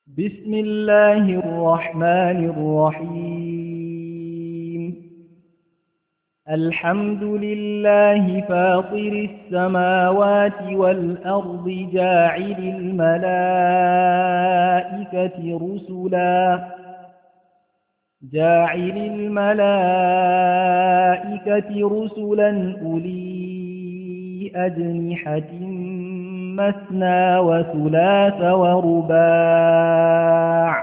بسم الله الرحمن الرحيم. الحمد لله فاطر السماوات والأرض جاعل الملائكة رسلا أولي أجنحة مثنى وثلاث ورباع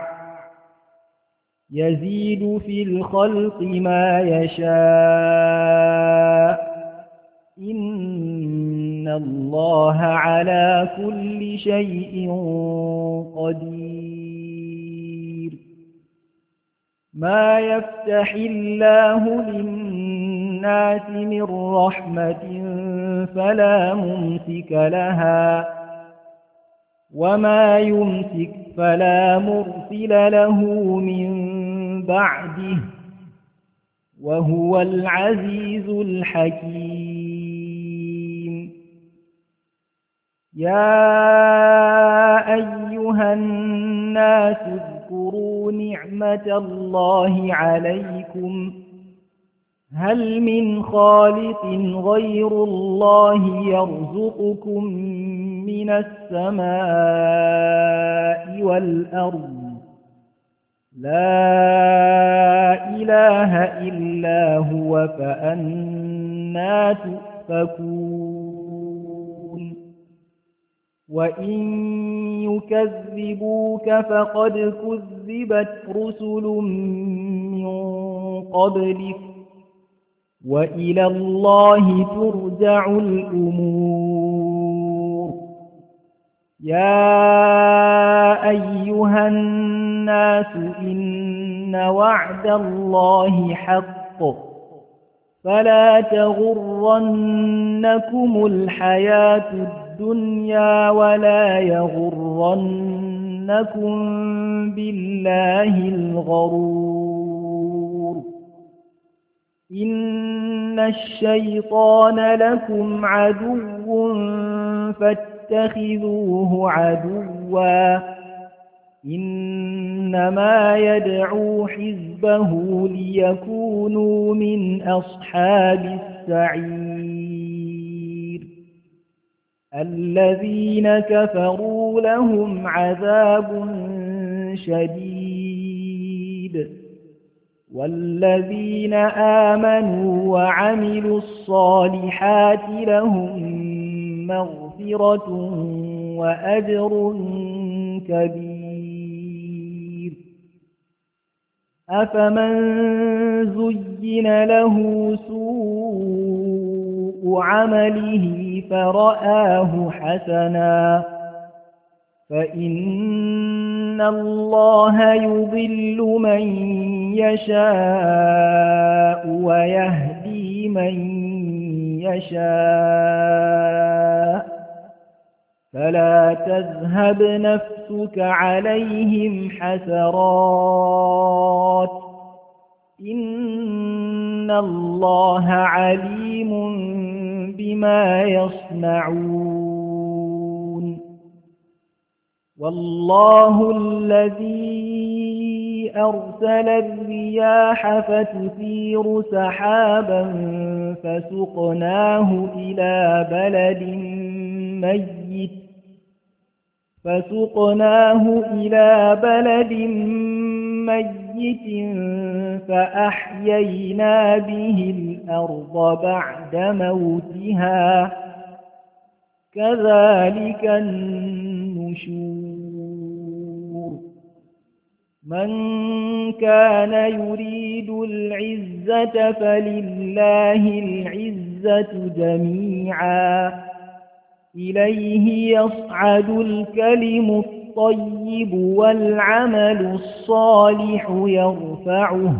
يزيد في الخلق ما يشاء إن الله على كل شيء قدير. ما يفتح الله للناس من رحمة فلا ممسك لها وما يمسك فلا مرسل له من بعده وهو العزيز الحكيم. يا أيها الناس اذكروا نعمة الله عليكم هل من خالق غير الله يرزقكم من السماء والأرض لا إله إلا هو فأنى تؤفكون. وإن يكذبوك فقد كذبت رسل من قبلك وإلى الله ترجع الأمور. يا أيها الناس إن وعد الله حق فلا تغرنكم الحياة الدنيا ولا يغرنكم بالله الغرور. إن الشيطان لكم عدو فاتخذوه عدوا إنما يدعو حزبه ليكونوا من أصحاب السعير. الذين كفروا لهم عذاب شديد والذين آمنوا وعملوا الصالحات لهم مغفرة وأجر كبير. أفمن زين له سوء عمله فرآه حسنا فإن الله يضل من يشاء ويهدي من يشاء فلا تذهب نفسك عليهم حسرات إن الله عليم بما يصنعون. والله الذي أرسل الرياح فتثير سحابا فسقناه إلى بلد ميت فأحيينا به الأرض بعد موتها كذلك النشور. من كان يريد العزة فلله العزة جميعا إليه يصعد الكلم الطيب والعمل الصالح يرفعه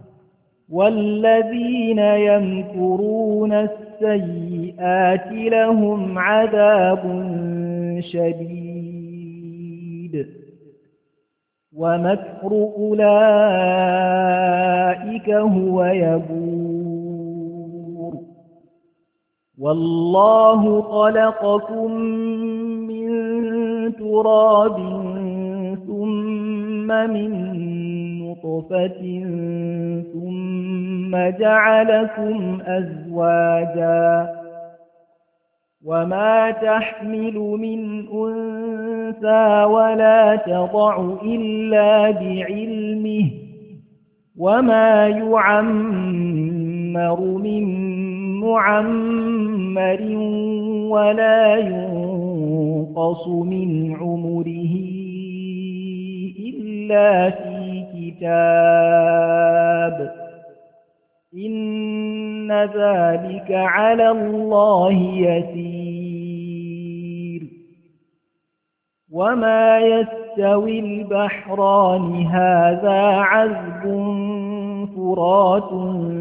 والذين يمكرون السيئات لهم عذاب شديد ومكر أولئك هو يبور. والله خلقكم من تراب ثم من نطفة ثم جعلكم أزواجا وما تحمل من أنثى ولا تضع إلا بعلمه وما يعمر من معمر ولا ينقص من عمره إلا في كتاب إن ذلك على الله يسير وما يستوي البحران هذا عذب فرات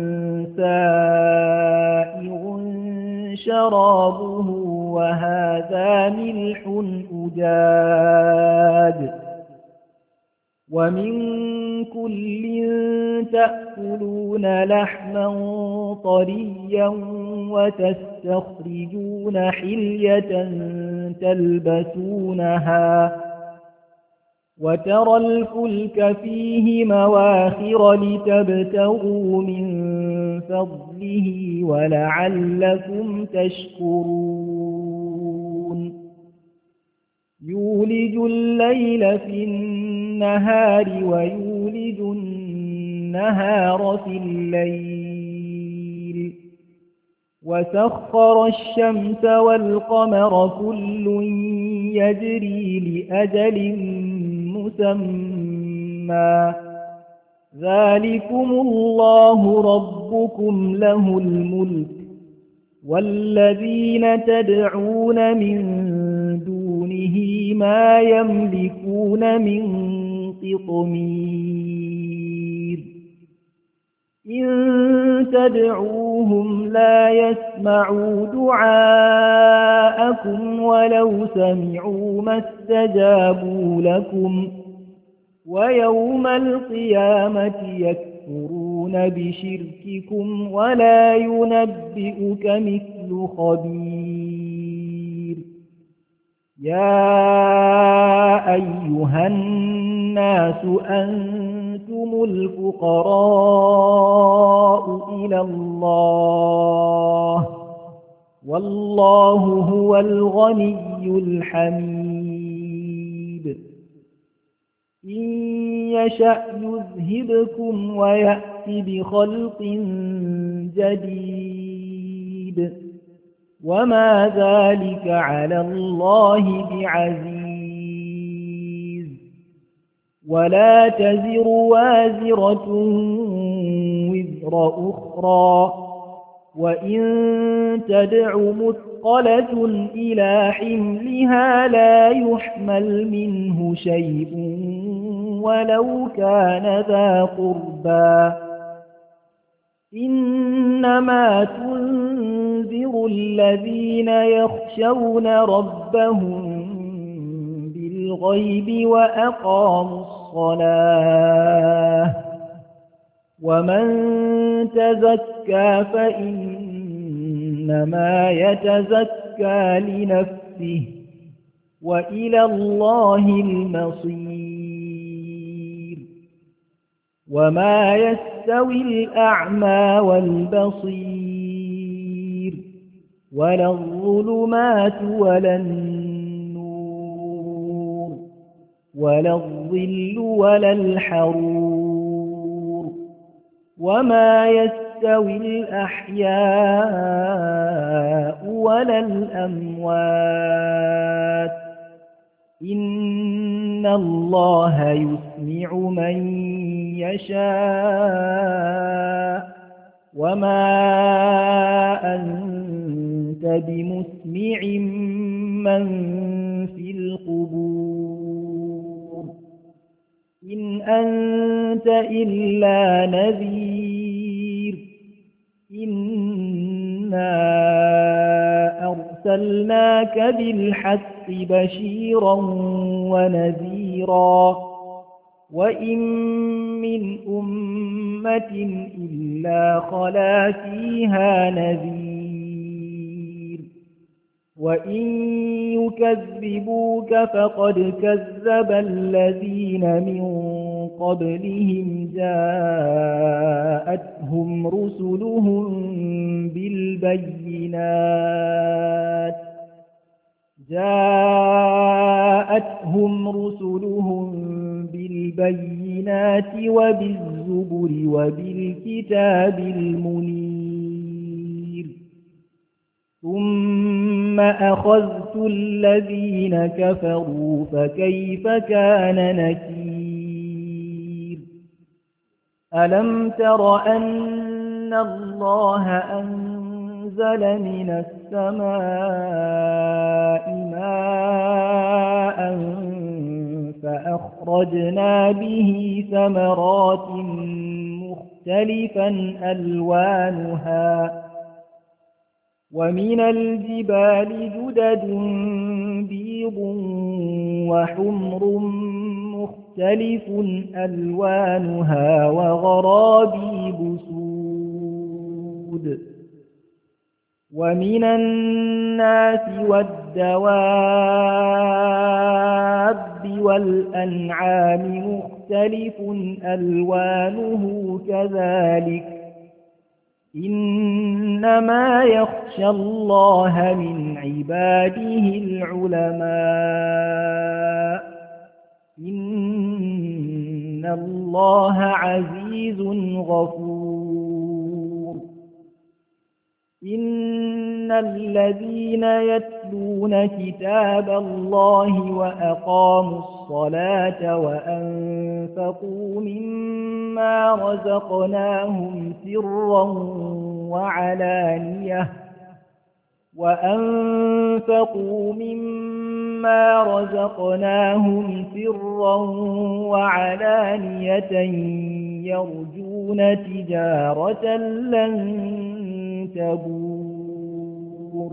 سائغ شرابه وهذا ملح أجاج ومن كل تأكلون لحما طريا وتستخرجون حلية تلبسونها وترى الفلك فيه مواخر لتبتغوا من فضله ولعلكم تشكرون يولج الليل في النهار ويولج النهار في الليل وسخر الشمس والقمر كل يجري لأجل مسمى ذلكم الله ربكم له الملك والذين تدعون من دونه ما يملكون من قطمير إن تدعوهم لا يسمعوا دعاءكم ولو سمعوا ما استجابوا لكم ويوم القيامة يكفرون بشرككم ولا ينبئك مثل خبير يا أيها الناس أنتم الفقراء إلى الله والله هو الغني الحميد إن يشأ يذهبكم ويأتي بخلق جديد وما ذلك على الله بعزيز ولا تزر وازرة وزر أخرى وإن تدع مثقلة إلى حملها لا يحمل منه شيء ولو كان ذا قربى إنما تنذر الذين يخشون ربهم بالغيب وأقاموا الصلاة ومن تزكى فإنما يتزكى لنفسه وإلى الله المصير وما يستوي الأعمى والبصير ولا الظلمات ولا النور ولا الظل ولا الحرور وما يستوي الأحياء ولا الأموات إن الله يسمع من يشاء وما أنت بمسمع من في القبور إن أنت إلا نذير إنا أرسلناك بالحق بشيرا ونذيرا وإن من أمة إلا خلا فيها نذير وإن يكذبوك فقد كذب الذين من قبلهم جاءتهم رسلهم بالبينات وبالزبر وبالكتاب المنير ثم أخذت الذين كفروا فكيف كان نكير ألم تر أن الله أنزل من السماء ماء فأخرجنا به ثمرات مختلفا ألوانها ومن الجبال جدد بيض وحمر مختلف ألوانها وغرابيب سود ومن الناس والدواب والأنعام مختلف ألوانه كذلك إنما يخشى الله من عباده العلماء إن الله عزيز غفور إن الذين يتلون كتاب الله وأقاموا الصلاة وأنفقوا مما رزقناهم سرا وعلانية يرجون تجارة لن تبور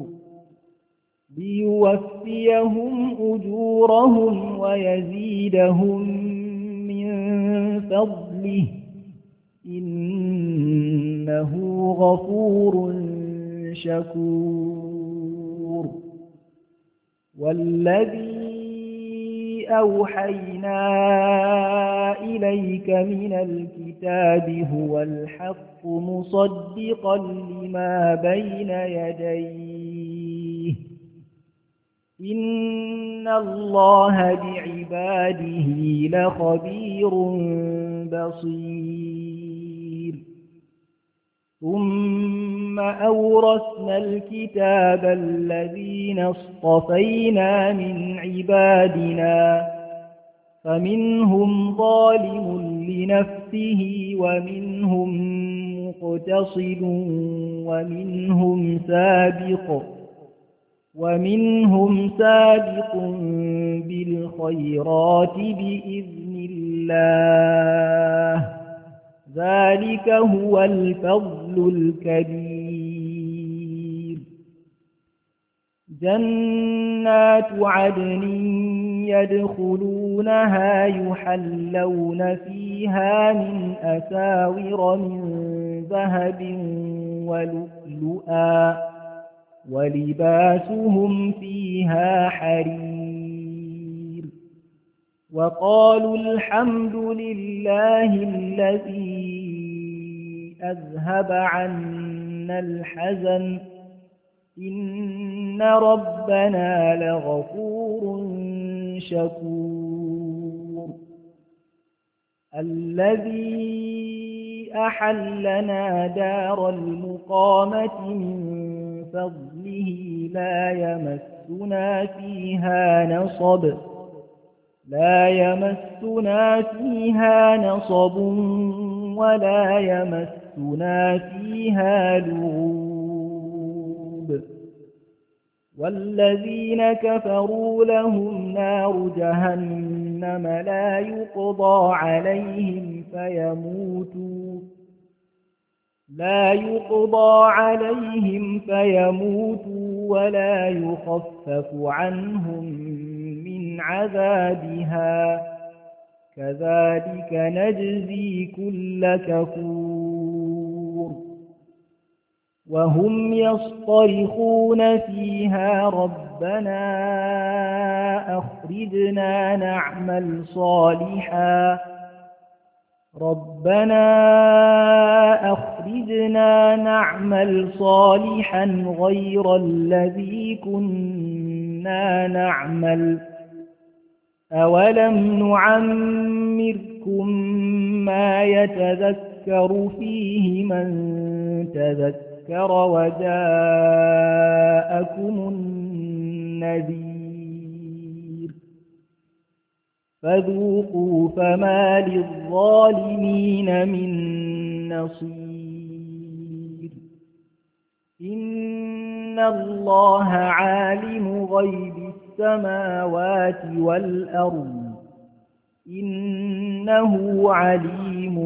ليوفيهم أجورهم ويزيدهم من فضله إنه غفور شكور والذي أوحينا إليك من الكتاب هو الحق مصدقا لما بين يديه إن الله بعباده لخبير بصير ثم أورثنا الكتاب الذين اصطفينا من عبادنا فمنهم ظالم لنفسه ومنهم مقتصد ومنهم سابق بالخيرات بإذن الله ذلك هو الفضل الكبير جنات عدن يدخلونها يحلون فيها من أساور من ذهب ولؤلؤا ولباسهم فيها حرير وقالوا الحمد لله الذي أذهب عنا الحزن إن ربنا لغفور شكور الذي أحلنا دار المقامة من فضله لا يمسنا فيها نصب ولا يمسنا فيها لغوب والذين كفروا لهم نار جهنم لا يقضى عليهم فيموتوا ولا يخفف عنهم من عذابها كذلك نجزي كل كفور وهم يصطرخون فيها ربنا أخرجنا نعمل صالحا غير الذي كنا نعمل أولم نعمركم ما يتذكر فيه من تذكر وجاءكم النذير فذوقوا فما للظالمين من نصير إن الله عالم غيب السماوات والأرض إنه عليم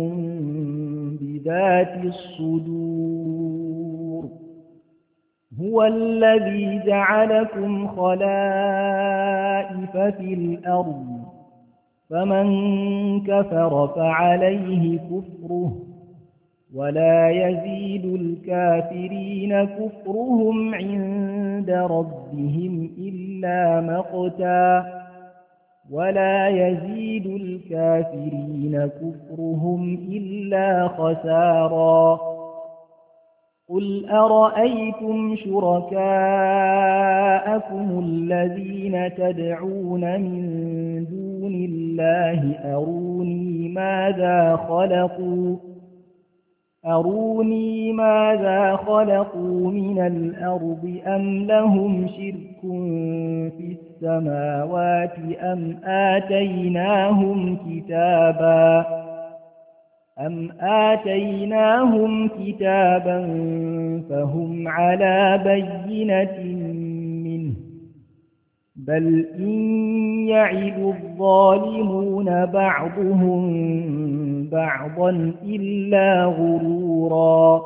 بذات الصدور هو الذي جعلكم خلائف في الأرض فمن كفر فعليه كفره ولا يزيد الكافرين كفرهم عند ربهم إلا مقتا ولا يزيد الكافرين كفرهم إلا خسارا قل أرأيتم شركاءكم الذين تدعون من دون الله أروني ماذا خلقوا من الأرض أم لهم شرك في السماوات أم آتيناهم كتابا فهم على بينة منه بل إن يعد الظالمون بعضهم بعضا إلا غرورا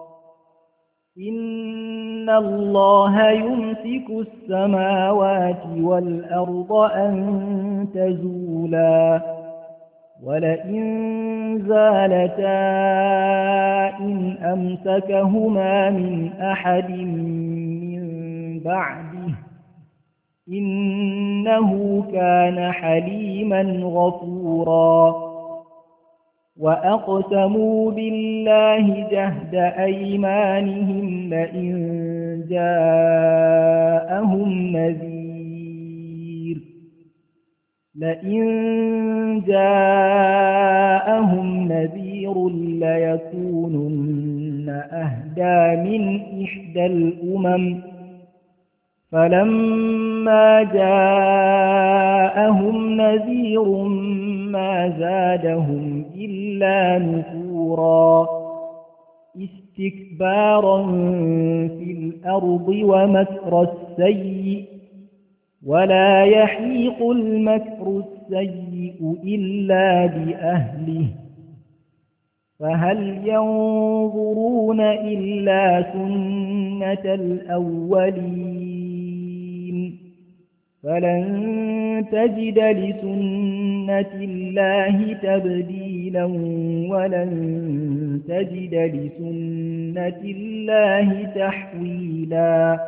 إن الله يمسك السماوات والأرض أن تزولا ولئن زالتا إن أمسكهما من أحد من بعده إنه كان حليما غفورا وأقسموا بالله جهد أيمانهم لئن جاءهم نذير ليكونن أهدى من إحدى الأمم فلما جاءهم نذير ما زادهم إلا نفورا استكبارا في الأرض ومكر السيء ولا يحيق المكر السيء إلا بأهله فهل ينظرون إلا سنة الأولين فلن تجد لسنة الله تبديلا ولن تجد لسنة الله تحويلا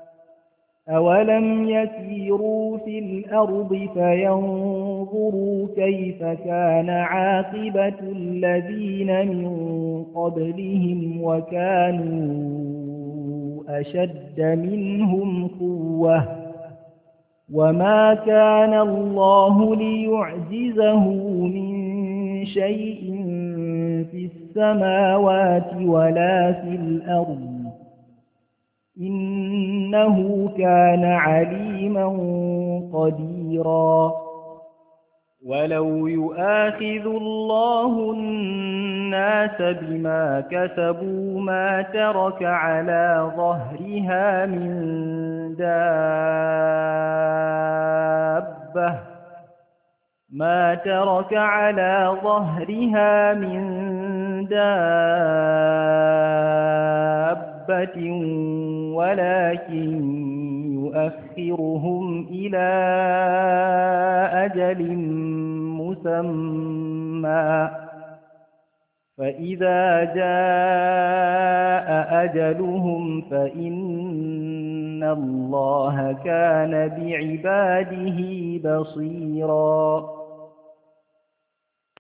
أولم يسيروا في الأرض فينظروا كيف كان عاقبة الذين من قبلهم وكانوا أشد منهم قوة وما كان الله ليعجزه من شيء في السماوات ولا في الأرض إنه كان عليما قديرا ولو يؤاخذ الله الناس بما كسبوا ما ترك على ظهرها من دابة ولكن يؤخرهم إلى أجل مسمى فإذا جاء أجلهم فإن الله كان بعباده بصيرا